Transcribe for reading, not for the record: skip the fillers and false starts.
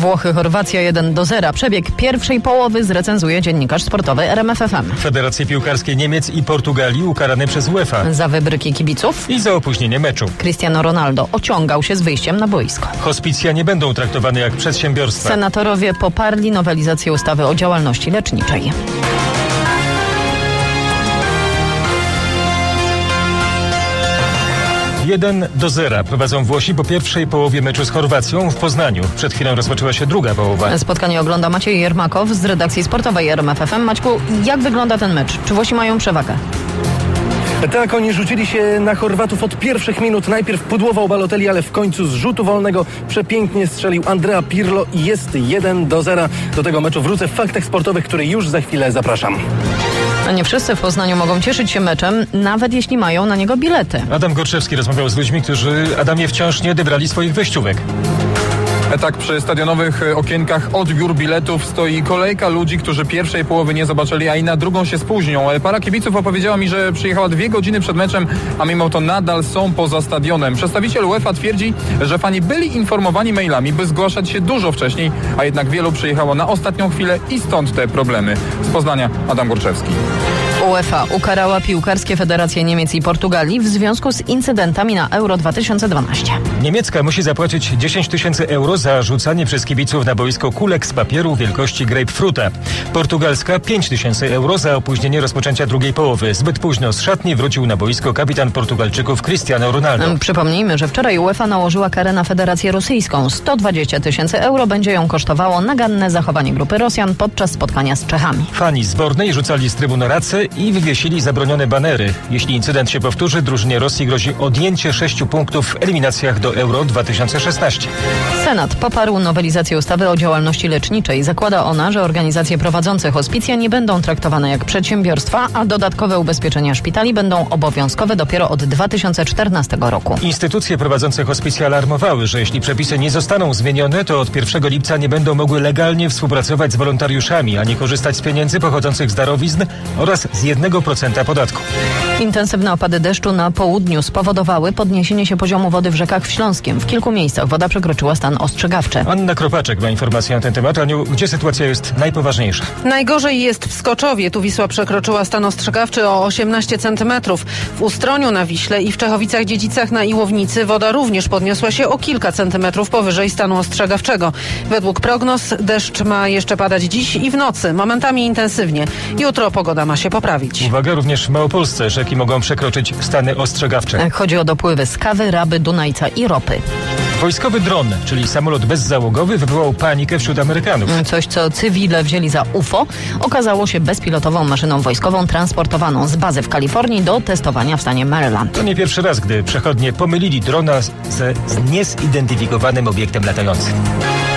Włochy-Chorwacja 1-0. Przebieg pierwszej połowy zrecenzuje dziennikarz sportowy RMF FM. Federacje piłkarskie Niemiec i Portugalii ukarane przez UEFA. Za wybryki kibiców I za opóźnienie meczu. Cristiano Ronaldo ociągał się z wyjściem na boisko. Hospicja nie będą traktowane jak przedsiębiorstwa. Senatorowie poparli nowelizację ustawy o działalności leczniczej. Jeden do 0 prowadzą Włosi po pierwszej połowie meczu z Chorwacją w Poznaniu. Przed chwilą rozpoczęła się druga połowa. Spotkanie ogląda Maciej Jermakow z redakcji sportowej RMF FM. Maćku, jak wygląda ten mecz? Czy Włosi mają przewagę? Tak, oni rzucili się na Chorwatów od pierwszych minut. Najpierw pudłował Balotelli, ale w końcu z rzutu wolnego przepięknie strzelił Andrea Pirlo i jest 1-0. Do tego meczu wrócę w faktach sportowych, który już za chwilę zapraszam. A nie wszyscy w Poznaniu mogą cieszyć się meczem, nawet jeśli mają na niego bilety. Adam Gorczewski rozmawiał z ludźmi, którzy, Adamie, wciąż nie odebrali swoich wejściówek. Tak, przy stadionowych okienkach odbiór biletów stoi kolejka ludzi, którzy pierwszej połowy nie zobaczyli, a i na drugą się spóźnią. Para kibiców opowiedziała mi, że przyjechała 2 godziny przed meczem, a mimo to nadal są poza stadionem. Przedstawiciel UEFA twierdzi, że fani byli informowani mailami, by zgłaszać się dużo wcześniej, a jednak wielu przyjechało na ostatnią chwilę i stąd te problemy. Z Poznania Adam Gorczewski. UEFA ukarała piłkarskie federacje Niemiec i Portugalii w związku z incydentami na Euro 2012. Niemiecka musi zapłacić 10 000 euro za rzucanie przez kibiców na boisko kulek z papieru wielkości grapefruta. Portugalska 5 000 euro za opóźnienie rozpoczęcia drugiej połowy. Zbyt późno z szatni wrócił na boisko kapitan Portugalczyków Cristiano Ronaldo. Przypomnijmy, że wczoraj UEFA nałożyła karę na Federację Rosyjską. 120 000 euro będzie ją kosztowało naganne zachowanie grupy Rosjan podczas spotkania z Czechami. Fani zbornej rzucali z trybun race i wywiesili zabronione banery. Jeśli incydent się powtórzy, drużynie Rosji grozi odjęcie 6 punktów w eliminacjach do Euro 2016. Senat poparł nowelizację ustawy o działalności leczniczej. Zakłada ona, że organizacje prowadzące hospicja nie będą traktowane jak przedsiębiorstwa, a dodatkowe ubezpieczenia szpitali będą obowiązkowe dopiero od 2014 roku. Instytucje prowadzące hospicja alarmowały, że jeśli przepisy nie zostaną zmienione, to od 1 lipca nie będą mogły legalnie współpracować z wolontariuszami, ani korzystać z pieniędzy pochodzących z darowizn oraz z 1% podatku. Intensywne opady deszczu na południu spowodowały podniesienie się poziomu wody w rzekach w Śląskiem. W kilku miejscach woda przekroczyła stan ostrzegawczy. Anna Kropaczek ma informację na ten temat. Aniu, gdzie sytuacja jest najpoważniejsza? Najgorzej jest w Skoczowie. Tu Wisła przekroczyła stan ostrzegawczy o 18 cm. W Ustroniu na Wiśle i w Czechowicach-Dziedzicach na Iłownicy woda również podniosła się o kilka centymetrów powyżej stanu ostrzegawczego. Według prognoz deszcz ma jeszcze padać dziś i w nocy, momentami intensywnie. Jutro pogoda ma się poprawić. Uwaga, również w Małopolsce rzeki mogą przekroczyć stany ostrzegawcze. Chodzi o dopływy z Kawy, Raby, Dunajca i ropy. Wojskowy dron, czyli samolot bezzałogowy, wywołał panikę wśród Amerykanów. Coś, co cywile wzięli za UFO, okazało się bezpilotową maszyną wojskową transportowaną z bazy w Kalifornii do testowania w stanie Maryland. To nie pierwszy raz, gdy przechodnie pomylili drona z niezidentyfikowanym obiektem latającym.